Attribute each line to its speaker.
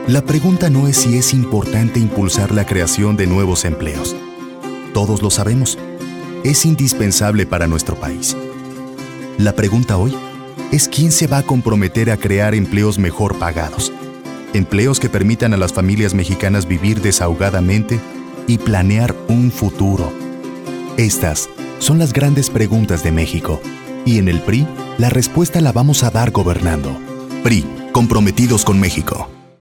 Speaker 1: La pregunta no es si es importante impulsar la creación de nuevos empleos. Todos lo sabemos. Es indispensable para nuestro país. La pregunta hoy es quién se va a comprometer a crear empleos mejor pagados. Empleos que permitan a las familias mexicanas vivir desahogadamente y planear un futuro. Estas son las grandes preguntas de México. Y en el PRI, la respuesta la vamos a dar gobernando. PRI, comprometidos con México.